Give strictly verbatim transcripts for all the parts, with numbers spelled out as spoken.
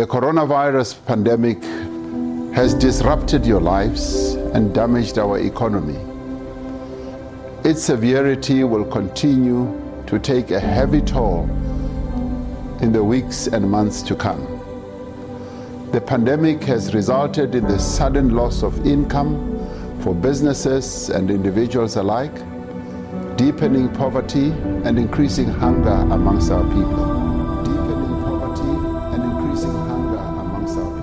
The coronavirus pandemic has disrupted your lives and damaged our economy. Its severity will continue to take a heavy toll in the weeks and months to come. The pandemic has resulted in the sudden loss of income for businesses and individuals alike, deepening poverty and increasing hunger amongst our people. Deepening poverty and increasing hunger amongst our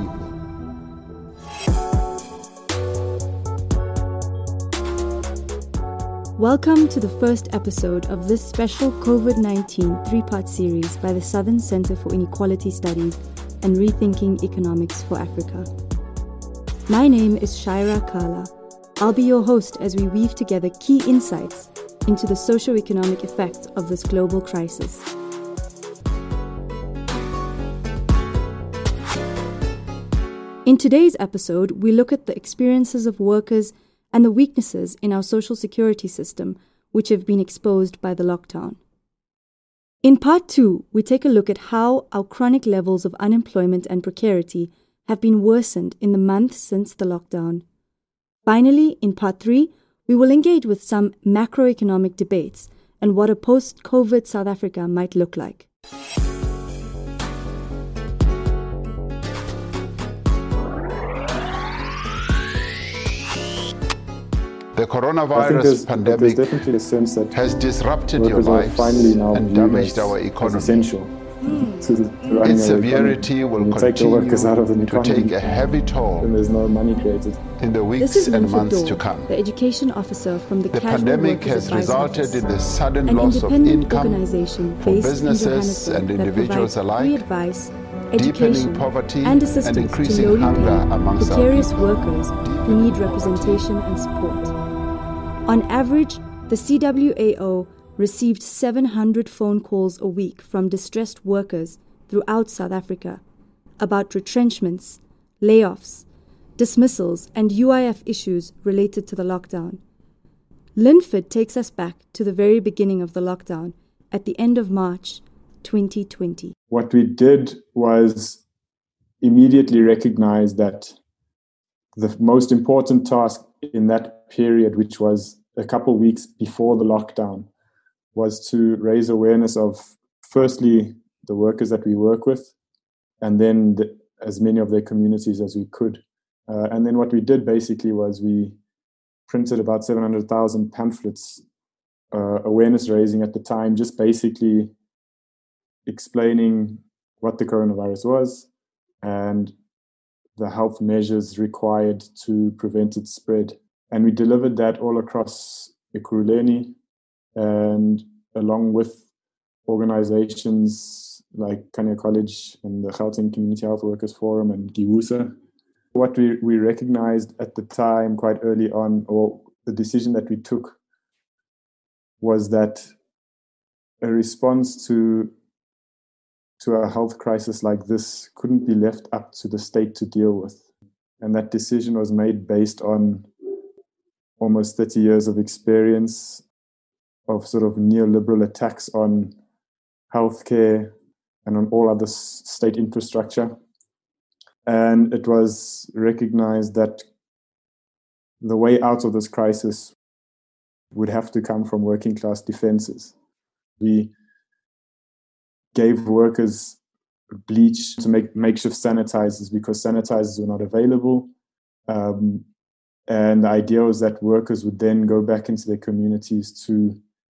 people. Welcome to the first episode of this special COVID nineteen three-part series by the Southern Center for Inequality Studies and Rethinking Economics for Africa. My name is Shaira Kala. I'll be your host as we weave together key insights into the socio-economic effects of this global crisis. In today's episode, we look at the experiences of workers and the weaknesses in our social security system which have been exposed by the lockdown. In part two, we take a look at how our chronic levels of unemployment and precarity have been worsened in the months since the lockdown. Finally, in part three, we will engage with some macroeconomic debates and what a post-COVID South Africa might look like. The coronavirus pandemic definitely a sense that has disrupted your lives and damaged our economy. Essential to the, to running its severity will you continue take the workers out of the to economy, take a heavy toll and there's no money created. in the weeks This is and Winfred months Daw, to come. the education officer from the, The Casual pandemic Workers has Advice resulted Office, in the sudden an loss of independent income organization for based businesses in Johannesburg and that individuals provides alike, free advice, deepening education, poverty and assistance and to increasing lowly hunger paid, amongst our precarious people. workers who need representation and support. On average, the C W A O received seven hundred phone calls a week from distressed workers throughout South Africa about retrenchments, layoffs, dismissals, and U I F issues related to the lockdown. Linford takes us back to the very beginning of the lockdown at the end of March twenty twenty. What we did was immediately recognize that the most important task in that period, which was a couple of weeks before the lockdown, was to raise awareness of, firstly, the workers that we work with, and then the, as many of their communities as we could. Uh, and then what we did basically was we printed about seven hundred thousand pamphlets, uh, awareness raising at the time, just basically explaining what the coronavirus was and the health measures required to prevent its spread. And we delivered that all across Ekurhuleni, and along with organizations like Kanya College and the Gauteng Community Health Workers Forum and GIWUSA. What we, we recognized at the time quite early on, or the decision that we took, was that a response to to a health crisis like this couldn't be left up to the state to deal with. And that decision was made based on almost thirty years of experience of sort of neoliberal attacks on healthcare and on all other s- state infrastructure. And it was recognized that the way out of this crisis would have to come from working class defenses. We gave workers bleach to make makeshift sanitizers because sanitizers were not available. Um, and the idea was that workers would then go back into their communities to,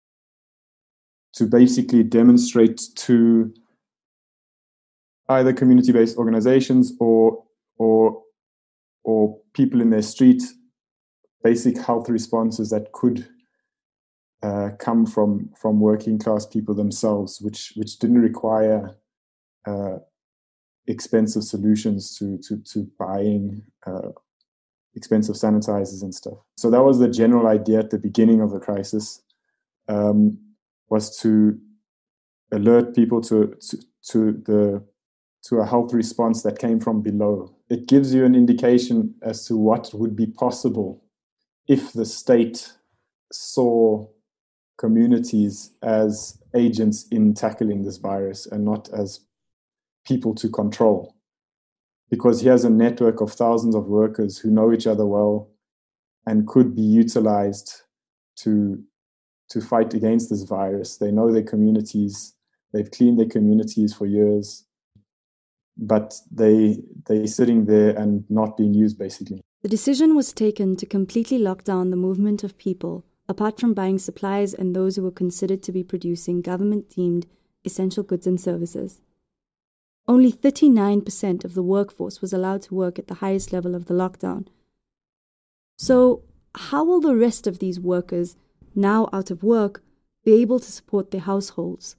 to basically demonstrate to either community-based organizations or, or, or people in their street basic health responses that could uh, come from, from working class people themselves, which, which didn't require uh, expensive solutions to, to, to buying uh, expensive sanitizers and stuff. So that was the general idea at the beginning of the crisis, um, was to alert people to, to, to the to a health response that came from below. It gives you an indication as to what would be possible if the state saw communities as agents in tackling this virus and not as people to control. because he has a network of thousands of workers who know each other well and could be utilized to, to fight against this virus. They know their communities. They've cleaned their communities for years, but they, they're sitting there and not being used, basically. The decision was taken to completely lock down the movement of people, apart from buying supplies and those who were considered to be producing government-deemed essential goods and services. Only thirty-nine percent of the workforce was allowed to work at the highest level of the lockdown. So, how will the rest of these workers, now out of work, be able to support their households?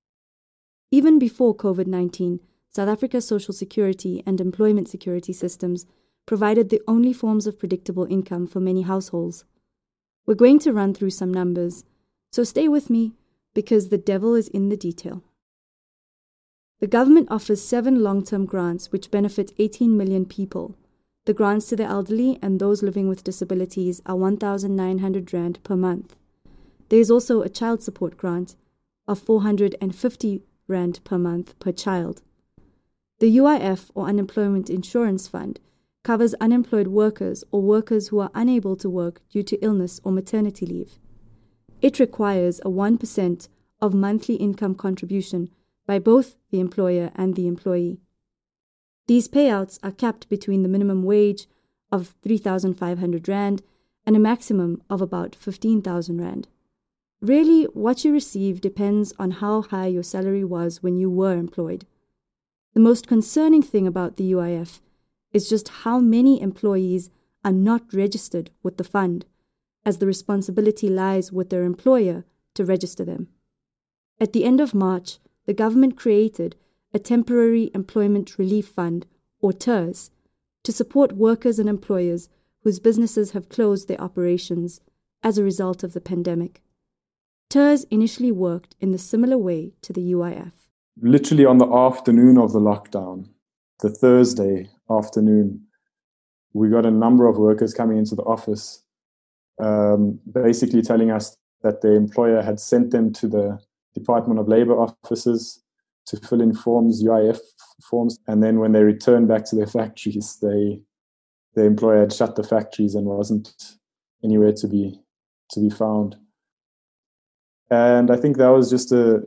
Even before COVID nineteen, South Africa's social security and employment security systems provided the only forms of predictable income for many households. We're going to run through some numbers, so stay with me because the devil is in the detail. The government offers seven long-term grants which benefit eighteen million people. The grants to the elderly and those living with disabilities are one thousand nine hundred rand per month. There is also a child support grant of four hundred fifty rand per month per child. The U I F, or Unemployment Insurance Fund, covers unemployed workers or workers who are unable to work due to illness or maternity leave. It requires a one percent of monthly income contribution by both the employer and the employee. These payouts are capped between the minimum wage of three thousand five hundred rand and a maximum of about fifteen thousand rand. Really, what you receive depends on how high your salary was when you were employed. The most concerning thing about the U I F is just how many employees are not registered with the fund, as the responsibility lies with their employer to register them. At the end of March, the government created a Temporary Employment Relief Fund, or TERS, to support workers and employers whose businesses have closed their operations as a result of the pandemic. TERS initially worked in the similar way to the U I F. Literally on the afternoon of the lockdown, the Thursday afternoon, we got a number of workers coming into the office, um, basically telling us that their employer had sent them to the Department of Labour offices to fill in forms, U I F forms, and then when they returned back to their factories, they their employer had shut the factories and wasn't anywhere to be to be found. And I think that was just a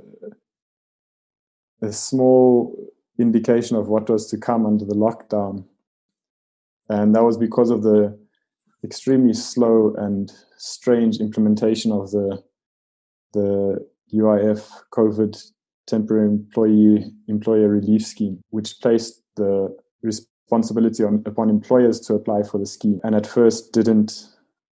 a small indication of what was to come under the lockdown. And that was because of the extremely slow and strange implementation of the the U I F COVID Temporary Employee Employer Relief Scheme, which placed the responsibility on, upon employers to apply for the scheme, and at first didn't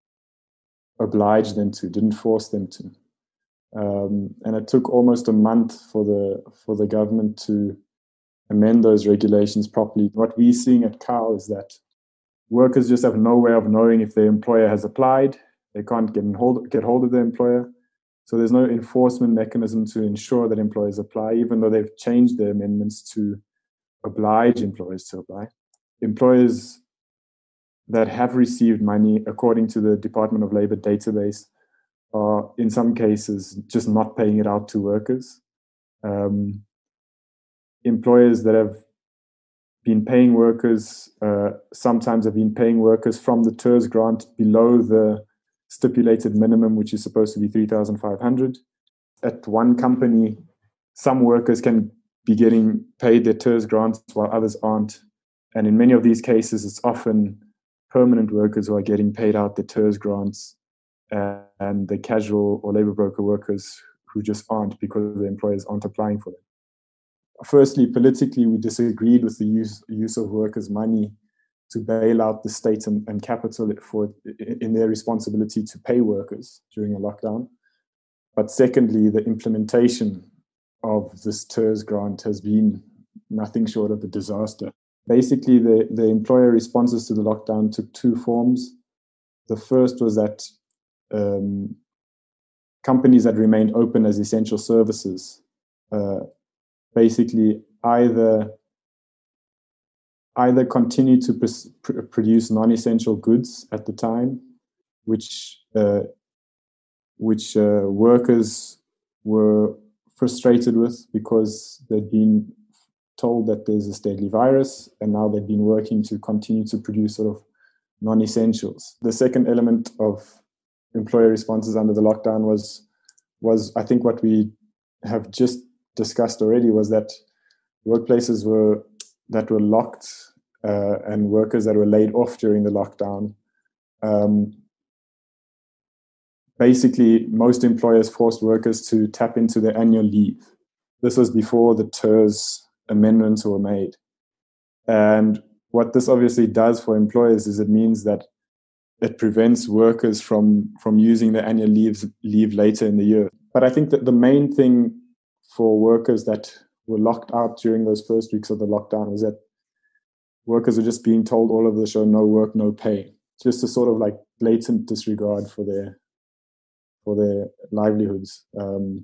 oblige them to, didn't force them to. Um, and it took almost a month for the for the government to amend those regulations properly. What we're seeing at C A O is that workers just have no way of knowing if their employer has applied. They can't get in hold, get hold of their employer. So there's no enforcement mechanism to ensure that employers apply, even though they've changed their amendments to oblige employers to apply. Employers that have received money, according to the Department of Labour database, are in some cases just not paying it out to workers. Um, employers that have been paying workers, uh, sometimes have been paying workers from the TERS grant below the stipulated minimum, which is supposed to be three thousand five hundred. At one company, some workers can be getting paid their TERS grants while others aren't. And in many of these cases, it's often permanent workers who are getting paid out the TERS grants, uh, and the casual or labor broker workers who just aren't because the employers aren't applying for them. Firstly, politically, we disagreed with the use, use of workers' money to bail out the state and, and capital for in their responsibility to pay workers during a lockdown. But secondly, the implementation of this TERS grant has been nothing short of a disaster. Basically, the, the employer responses to the lockdown took two forms. The first was that um, companies that remained open as essential services uh, basically either either continue to pr- produce non-essential goods at the time, which uh, which uh, workers were frustrated with because they'd been told that there's this deadly virus, and now they've been working to continue to produce sort of non-essentials. The second element of employer responses under the lockdown was, was I think what we have just discussed already, was that workplaces were that were locked uh, and workers that were laid off during the lockdown. Um, basically, most employers forced workers to tap into their annual leave. This was before the T E R S amendments were made. And what this obviously does for employers is it means that it prevents workers from, from using their annual leaves, leave later in the year. But I think that the main thing for workers that were locked out during those first weeks of the lockdown was that workers were just being told all over the show, no work, no pay. Just a sort of like blatant disregard for their for their livelihoods. Um,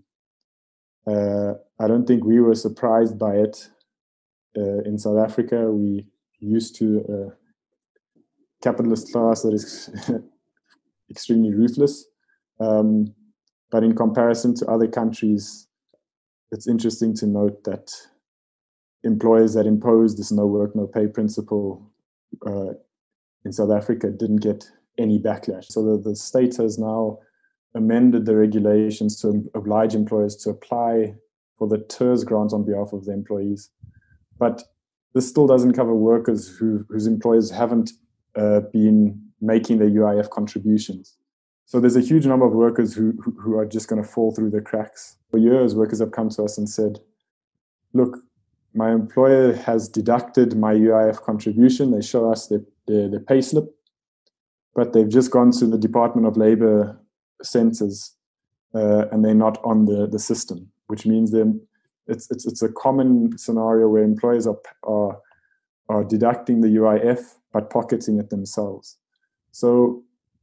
uh, I don't think we were surprised by it. Uh, in South Africa, we used to a capitalist class that is extremely ruthless. Um, but in comparison to other countries, it's interesting to note that employers that imposed this no work, no pay principle uh, in South Africa didn't get any backlash. So the, the state has now amended the regulations to oblige employers to apply for the T E R S grants on behalf of the employees. But this still doesn't cover workers who, whose employers haven't uh, been making their U I F contributions. So there's a huge number of workers who, who, who are just going to fall through the cracks. For years, workers have come to us and said, look, my employer has deducted my U I F contribution. They show us their, their, their pay slip, but they've just gone to the Department of Labor centers uh, and they're not on the, the system, which means then it's, it's, it's a common scenario where employers are, are, are deducting the U I F but pocketing it themselves. So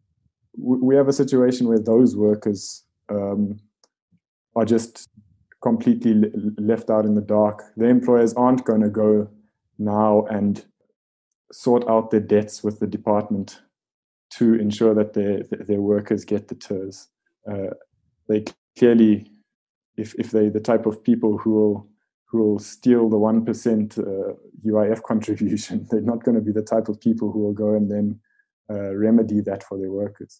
we have a situation where those workers um, are just completely left out in the dark. Their employers aren't going to go now and sort out their debts with the department to ensure that their their workers get the T E R S. Uh, they clearly, if if they the type of people who will who will steal the one percent uh, U I F contribution, they're not going to be the type of people who will go and then uh, remedy that for their workers.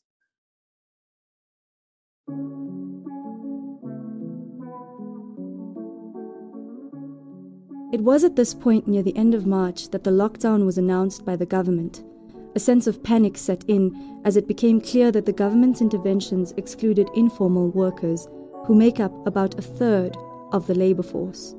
It was at this point near the end of March that the lockdown was announced by the government. A sense of panic set in as it became clear that the government's interventions excluded informal workers, who make up about a third of the labour force.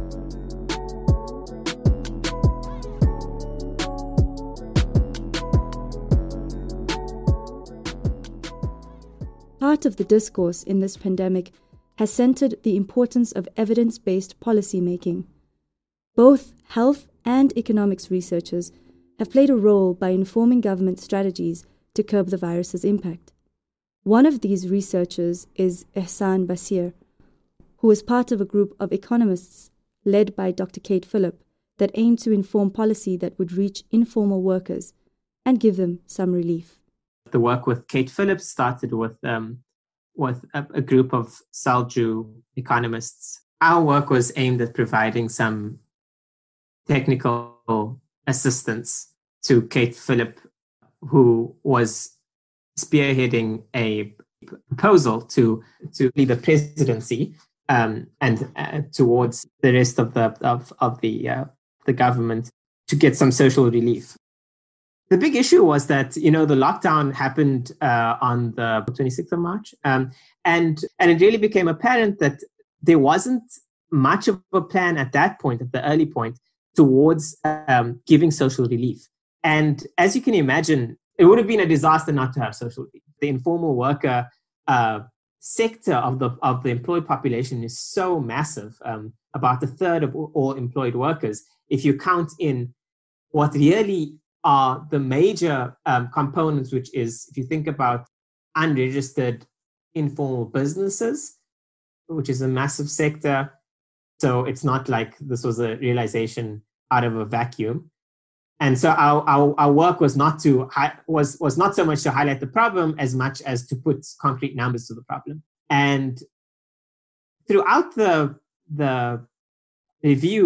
Part of the discourse in this pandemic has centred the importance of evidence-based policy making. Both health and economics researchers have played a role by informing government strategies to curb the virus's impact. One of these researchers is Ehsan Basir, who is part of a group of economists led by Doctor Kate Phillip that aim to inform policy that would reach informal workers and give them some relief. The work with Kate Phillips started with um, with a, a group of Selju economists. Our work was aimed at providing some technical assistance to Kate Phillip, who was spearheading a proposal to to lead the presidency um, and uh, towards the rest of the of of the uh, the government to get some social relief. The big issue was that, you know, the lockdown happened uh, on the twenty-sixth of March, um, and and it really became apparent that there wasn't much of a plan at that point, at the early point, towards um, giving social relief. And as you can imagine, it would have been a disaster not to have social relief. The informal worker uh, sector of the of the employed population is so massive, um, about a third of all employed workers. If you count in what really are the major um, components, which is, if you think about unregistered informal businesses, which is a massive sector. So it's not like this was a realization out of a vacuum. And so our our, our work was not to hi- was was not so much to highlight the problem as much as to put concrete numbers to the problem. And throughout the the review,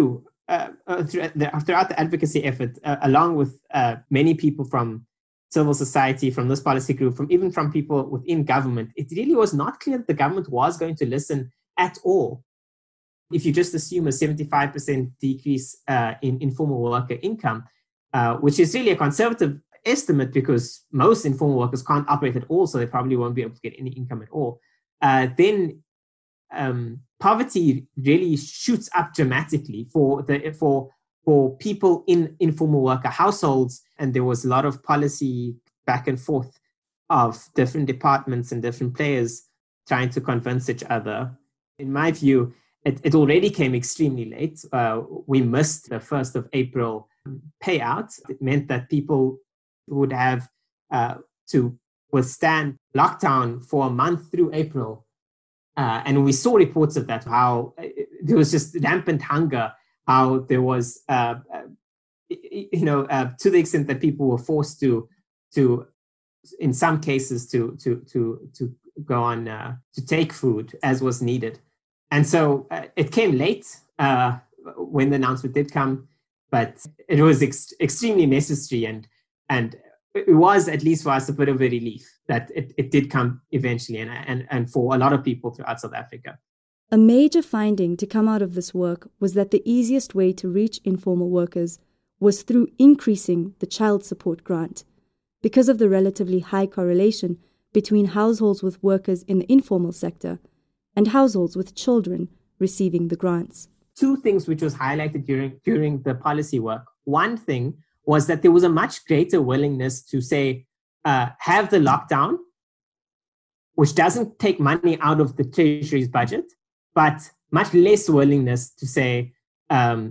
uh, uh, throughout the advocacy effort, uh, along with uh, many people from civil society, from this policy group, from even from people within government, it really was not clear that the government was going to listen at all. If you just assume a seventy-five percent decrease uh, in informal worker income, uh, which is really a conservative estimate because most informal workers can't operate at all, so they probably won't be able to get any income at all, uh, then um, poverty really shoots up dramatically for the for for people in informal worker households. And there was a lot of policy back and forth of different departments and different players trying to convince each other. In my view, it, it already came extremely late. Uh, we missed the first of April payout. It meant that people would have uh, to withstand lockdown for a month through April. Uh, and we saw reports of that, how there was just rampant hunger, how there was, uh, you know, uh, to the extent that people were forced to, to, in some cases, to to to to go on uh, to take food as was needed. And so uh, it came late uh, when the announcement did come, but it was ex- extremely necessary, and and it was, at least for us, a bit of a relief that it, it did come eventually, and, and and for a lot of people throughout South Africa. A major finding to come out of this work was that the easiest way to reach informal workers was through increasing the child support grant, because of the relatively high correlation between households with workers in the informal sector and households with children receiving the grants. Two things which was highlighted during, during the policy work. One thing was that there was a much greater willingness to say, uh, have the lockdown, which doesn't take money out of the Treasury's budget, but much less willingness to say, um,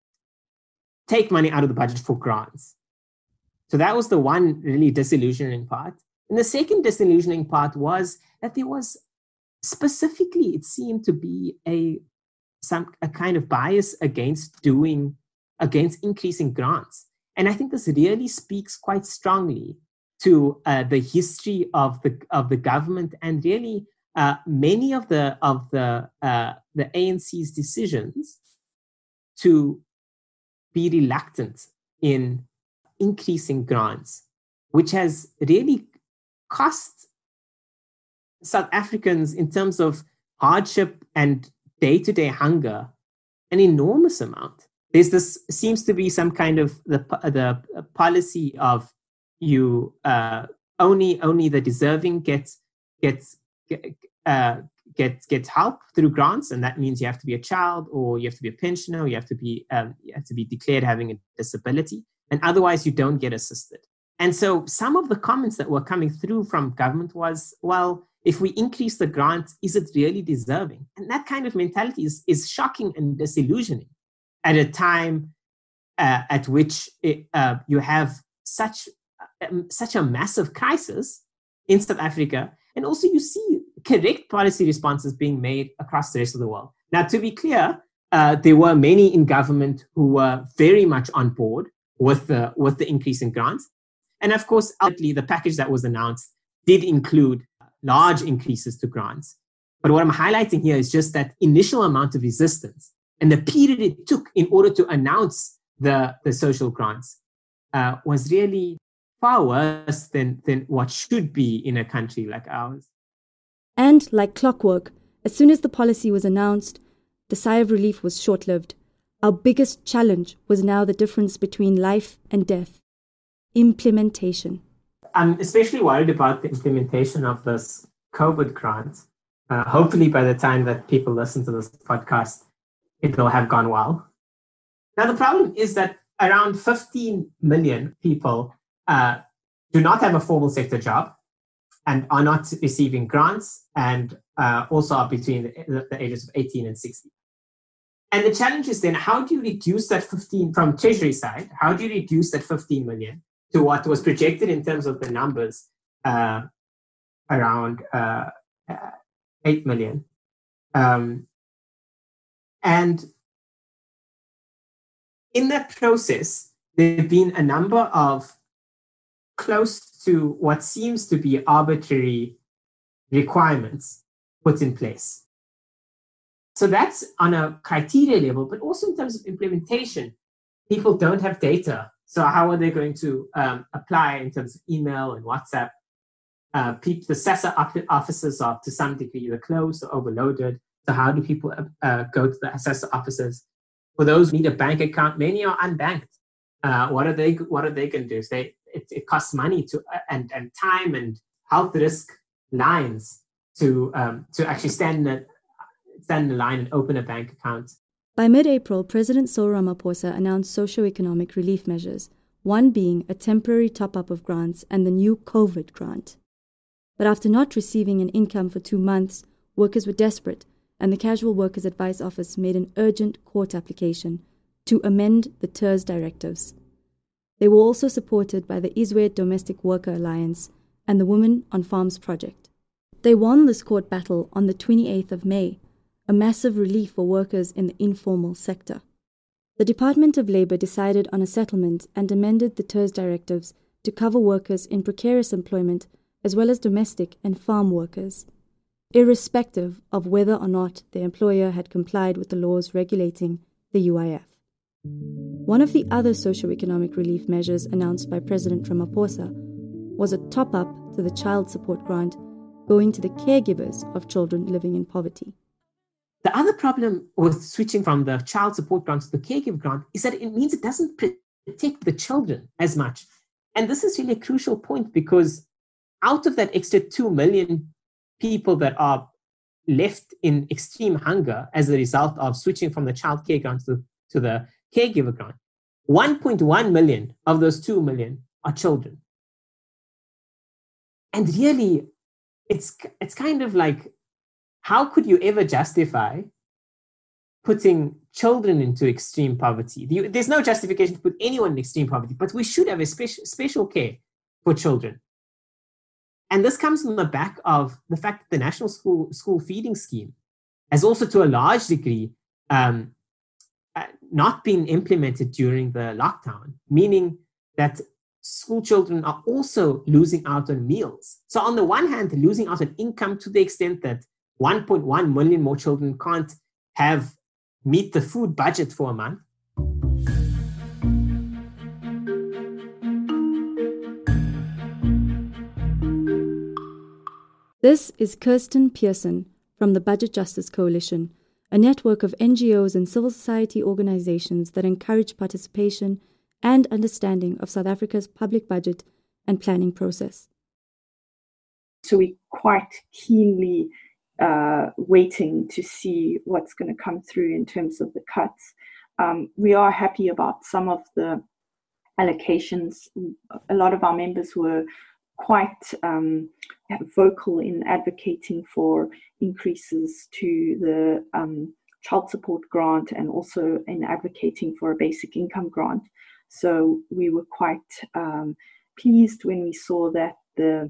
take money out of the budget for grants. So that was the one really disillusioning part. And the second disillusioning part was that there was specifically, it seemed to be a some a kind of bias against doing, against increasing grants. And I think this really speaks quite strongly to uh, the history of the of the government, and really uh, many of the of the uh, the A N C's decisions to be reluctant in increasing grants, which has really cost South Africans, in terms of hardship and day-to-day hunger, an enormous amount. There's this seems to be some kind of the the policy of you uh, only only the deserving gets gets uh, gets gets help through grants, and that means you have to be a child, or you have to be a pensioner, or you have to be um, you have to be declared having a disability, and otherwise you don't get assisted. And so some of the comments that were coming through from government was, well, if we increase the grant, is it really deserving? And that kind of mentality is, is shocking and disillusioning at a time uh, at which it, uh, you have such, um, such a massive crisis in South Africa. And also you see correct policy responses being made across the rest of the world. Now, to be clear, uh, there were many in government who were very much on board with the, with the increase in grants. And of course, ultimately, the package that was announced did include large increases to grants. But what I'm highlighting here is just that initial amount of resistance and the period it took in order to announce the, the social grants uh, was really far worse than, than what should be in a country like ours. And like clockwork, as soon as the policy was announced, the sigh of relief was short-lived. Our biggest challenge was now the difference between life and death: implementation. I'm especially worried about the implementation of this COVID grant. Uh, hopefully by the time that people listen to this podcast, it will have gone well. Now, the problem is that around fifteen million people uh, do not have a formal sector job and are not receiving grants, and uh, also are between the, the ages of eighteen and sixty. And the challenge is then, how do you reduce that fifteen, from Treasury side, how do you reduce that fifteen million to what was projected in terms of the numbers, uh, around uh, uh, eight million. Um, and in that process, there have been a number of close to what seems to be arbitrary requirements put in place. So that's on a criteria level, but also in terms of implementation. People don't have data. So how are they going to um, apply in terms of email and WhatsApp? Uh, people, the SASSA offices are to some degree either closed or overloaded. So how do people uh, go to the SASSA offices? For those who need a bank account, many are unbanked. Uh, what are they? What are they going to do? So they, it, it costs money to uh, and and time and health risk lines to um, to actually stand in a, stand in a line and open a bank account. By mid-April, President Cyril Ramaphosa announced socio-economic relief measures, one being a temporary top-up of grants and the new COVID grant. But after not receiving an income for two months, workers were desperate, and the Casual Workers Advice Office made an urgent court application to amend the T E R S directives. They were also supported by the Izwe Domestic Worker Alliance and the Women on Farms project. They won this court battle on the twenty-eighth of May, a massive relief for workers in the informal sector. The Department of Labour decided on a settlement and amended the T E R S directives to cover workers in precarious employment as well as domestic and farm workers, irrespective of whether or not the employer had complied with the laws regulating the U I F. One of the other socio-economic relief measures announced by President Ramaphosa was a top-up to the child support grant going to the caregivers of children living in poverty. The other problem with switching from the child support grant to the caregiver grant is that it means it doesn't protect the children as much. And this is really a crucial point, because out of that extra two million people that are left in extreme hunger as a result of switching from the child care grant to, to the caregiver grant, one point one million of those two million are children. And really, it's it's kind of like, how could you ever justify putting children into extreme poverty? There's no justification to put anyone in extreme poverty, but we should have a special, special care for children. And this comes on the back of the fact that the National School, School Feeding Scheme has also, to a large degree, um, uh, not been implemented during the lockdown, meaning that school children are also losing out on meals. So on the one hand, losing out on income to the extent that one point one million more children can't have meet the food budget for a month. This is Kirsten Pearson from the Budget Justice Coalition, a network of N G Os and civil society organizations that encourage participation and understanding of South Africa's public budget and planning process. So we quite keenly Uh, waiting to see what's going to come through in terms of the cuts. Um, we are happy about some of the allocations. A lot of our members were quite um, vocal in advocating for increases to the um, child support grant and also in advocating for a basic income grant. So we were quite um, pleased when we saw that the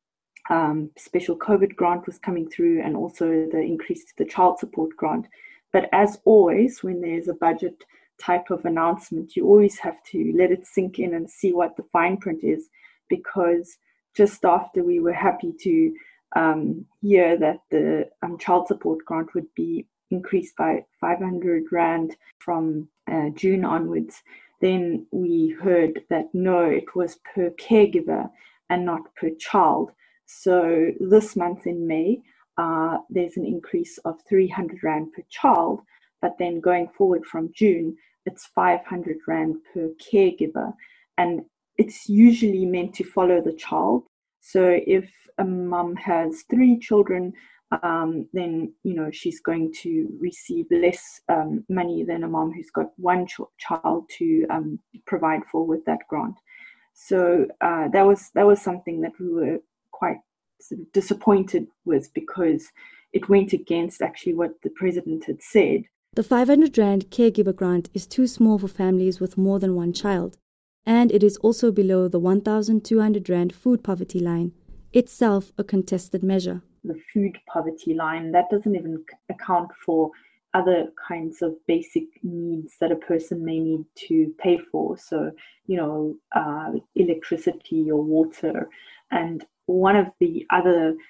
Um, special COVID grant was coming through and also the increase to the child support grant. But as always, when there's a budget type of announcement, you always have to let it sink in and see what the fine print is, because just after we were happy to um, hear that the um, child support grant would be increased by five hundred rand from uh, June onwards, then we heard that no, it was per caregiver and not per child. So this month in May, uh, there's an increase of three hundred rand per child, but then going forward from June, it's five hundred rand per caregiver. And it's usually meant to follow the child. So if a mum has three children, um, then, you know, she's going to receive less um, money than a mum who's got one ch- child to um, provide for with that grant. So uh, that was that was something that we were quite sort of disappointed with, because it went against actually what the president had said. The five hundred rand caregiver grant is too small for families with more than one child, and it is also below the one thousand two hundred rand food poverty line, itself a contested measure. The food poverty line, that doesn't even account for other kinds of basic needs that a person may need to pay for. So, you know, uh, electricity or water. And one of the other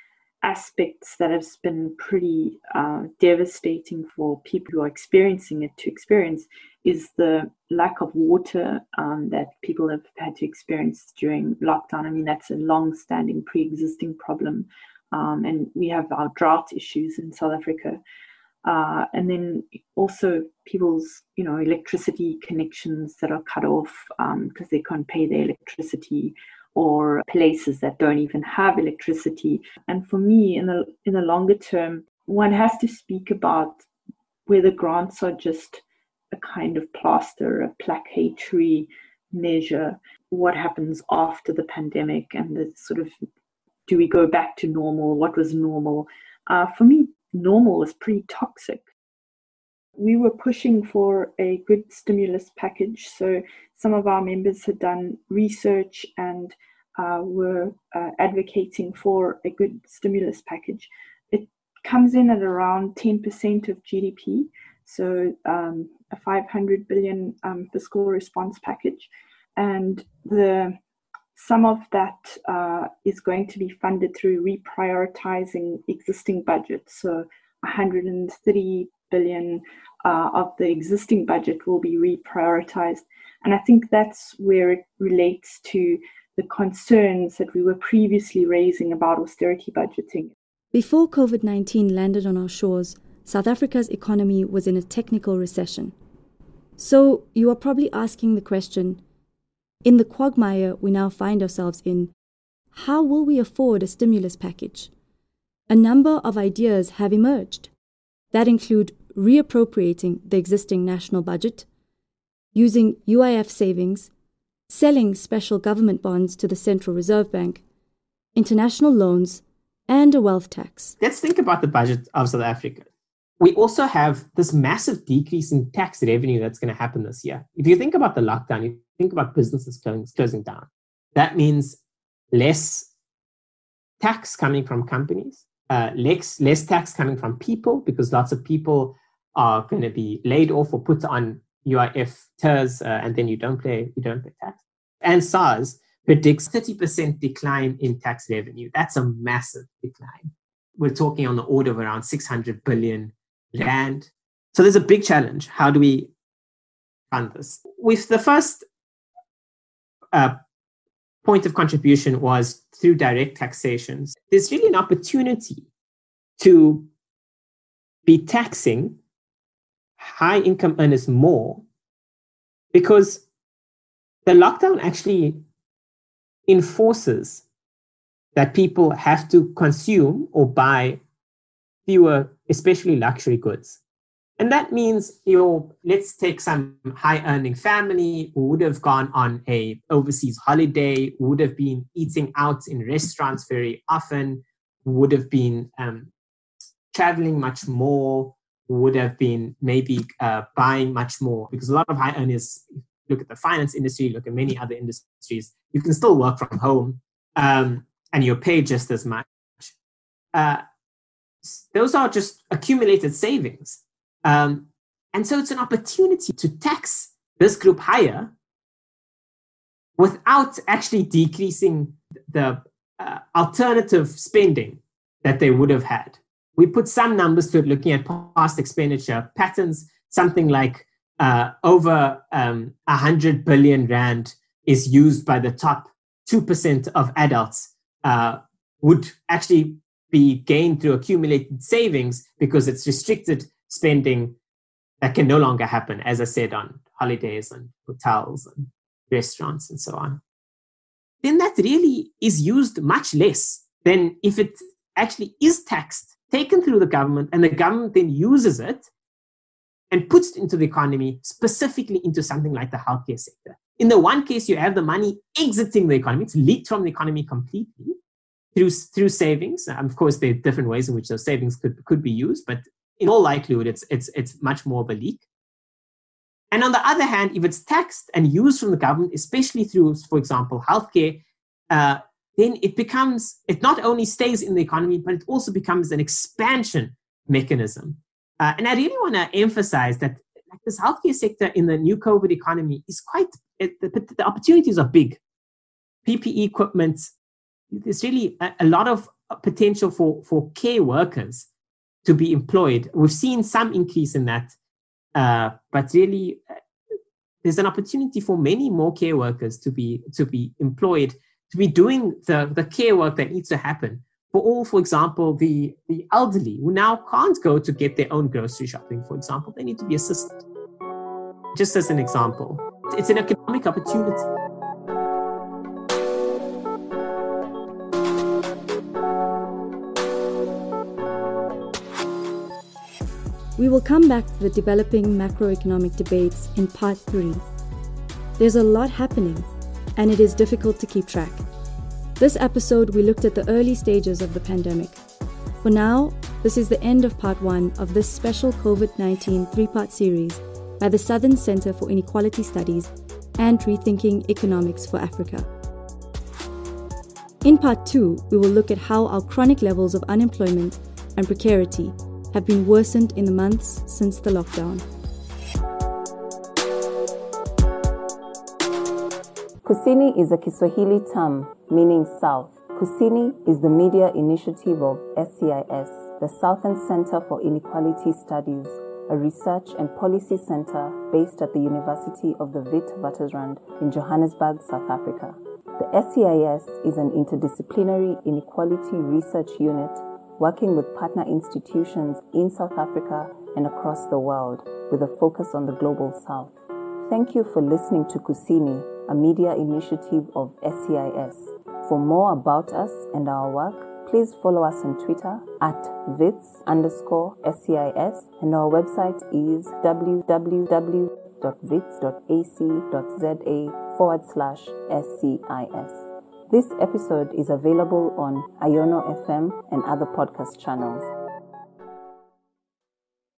aspects that have been pretty uh, devastating for people who are experiencing it to experience is the lack of water um, that people have had to experience during lockdown. I mean, that's a long-standing pre-existing problem. Um, and we have our drought issues in South Africa. Uh, and then also people's, you know, electricity connections that are cut off um, because they can't pay their electricity, or places that don't even have electricity. And for me, in the in the longer term, one has to speak about whether grants are just a kind of plaster, a placatory measure. What happens after the pandemic, and the sort of, do we go back to normal? What was normal? Uh, for me, normal is pretty toxic. We were pushing for a good stimulus package. So some of our members had done research and uh, were uh, advocating for a good stimulus package. It comes in at around ten percent of G D P. So um, a five hundred billion um, fiscal response package. And the some of that uh, is going to be funded through reprioritizing existing budgets. So one hundred thirty billion uh, of the existing budget will be reprioritized. And I think that's where it relates to the concerns that we were previously raising about austerity budgeting. Before COVID nineteen landed on our shores, South Africa's economy was in a technical recession. So you are probably asking the question, in the quagmire we now find ourselves in, how will we afford a stimulus package? A number of ideas have emerged that include reappropriating the existing national budget, using U I F savings, selling special government bonds to the Central Reserve Bank, international loans, and a wealth tax. Let's think about the budget of South Africa. We also have this massive decrease in tax revenue that's going to happen this year. If you think about the lockdown, you think about businesses closing, closing down. That means less tax coming from companies, uh, less, less tax coming from people, because lots of people are going to be laid off or put on U I F T E R S, uh, and then you don't pay you don't pay tax. And SARS predicts thirty percent decline in tax revenue. That's a massive decline. We're talking on the order of around six hundred billion rand. So there's a big challenge. How do we fund this? With the first uh, point of contribution was through direct taxations. There's really an opportunity to be taxing high income earners more, because the lockdown actually enforces that people have to consume or buy fewer, especially luxury goods. And that means your, let's take some high earning family who would have gone on a overseas holiday, would have been eating out in restaurants very often, would have been um, traveling much more, would have been maybe uh, buying much more, because a lot of high earners, look at the finance industry, look at many other industries, you can still work from home um, and you're paid just as much. Uh, those are just accumulated savings. Um, and so it's an opportunity to tax this group higher without actually decreasing the uh, alternative spending that they would have had. We put some numbers to it looking at past expenditure patterns, something like uh, over um, one hundred billion rand is used by the top two percent of adults, uh, would actually be gained through accumulated savings, because it's restricted spending that can no longer happen, as I said, on holidays and hotels and restaurants and so on. Then that really is used much less than if it actually is taxed, taken through the government, and the government then uses it and puts it into the economy, specifically into something like the healthcare sector. In the one case, you have the money exiting the economy. It's leaked from the economy completely through, through savings. Um, of course, there are different ways in which those savings could, could be used, but in all likelihood, it's, it's, it's much more of a leak. And on the other hand, if it's taxed and used from the government, especially through, for example, healthcare, uh, then it becomes, it not only stays in the economy, but it also becomes an expansion mechanism. Uh, and I really want to emphasize that like, this healthcare sector in the new COVID economy is quite, it, the, the opportunities are big. P P E equipment, there's really a, a lot of potential for, for care workers to be employed. We've seen some increase in that, uh, but really uh, there's an opportunity for many more care workers to be to be employed, to be doing the, the care work that needs to happen for all, for example, the, the elderly who now can't go to get their own grocery shopping, for example. They need to be assisted. Just as an example, it's an economic opportunity. We will come back to the developing macroeconomic debates in part three. There's a lot happening, and it is difficult to keep track. This episode, we looked at the early stages of the pandemic. For now, this is the end of part one of this special COVID nineteen three-part series by the Southern Center for Inequality Studies and Rethinking Economics for Africa. In part two, we will look at how our chronic levels of unemployment and precarity have been worsened in the months since the lockdown. Kusini is a Kiswahili term meaning South. Kusini is the media initiative of S C I S, the Southern Center for Inequality Studies, a research and policy center based at the University of the Witwatersrand in Johannesburg, South Africa. The S C I S is an interdisciplinary inequality research unit working with partner institutions in South Africa and across the world with a focus on the global South. Thank you for listening to Kusini, a media initiative of S C I S. For more about us and our work, please follow us on Twitter at wits underscore SCIS, and our website is w w w dot wits dot a c dot z a forward slash S C I S. This episode is available on Iono F M and other podcast channels.